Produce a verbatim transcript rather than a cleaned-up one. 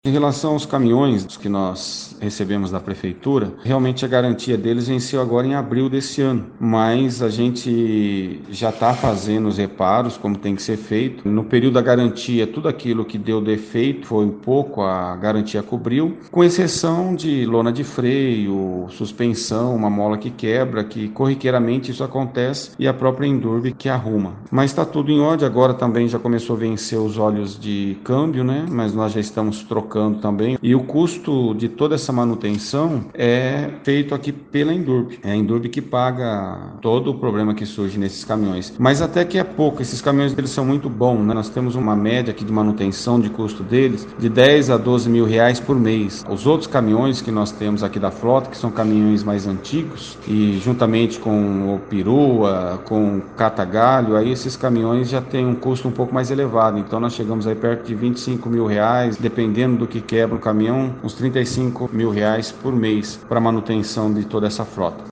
Em relação aos caminhões que nós recebemos da prefeitura, realmente a garantia deles venceu agora em abril desse ano, mas a gente já está fazendo os reparos como tem que ser feito. No período da garantia, tudo aquilo que deu defeito foi um pouco, a garantia cobriu, com exceção de lona de freio, suspensão, uma mola que quebra, que corriqueiramente isso acontece e a própria Endurbe que arruma. Mas está tudo em ordem, agora também já começou a vencer os óleos de câmbio, né? Mas nós já estamos trocando também. E o custo de toda essa manutenção é feito aqui pela Endurbe. É a Endurbe que paga todo o problema que surge nesses caminhões. Mas até que é pouco, esses caminhões deles são muito bons, né? Nós temos uma média aqui de manutenção de custo deles de dez a doze mil reais por mês. Os outros caminhões que nós temos aqui da frota, que são caminhões mais antigos, e juntamente com o perua, com o catagalho, aí esses caminhões já têm um custo um pouco mais elevado. Então nós chegamos aí perto de vinte e cinco mil reais, dependendo do que quebra o caminhão, uns trinta e cinco mil reais por mês para manutenção de toda essa frota.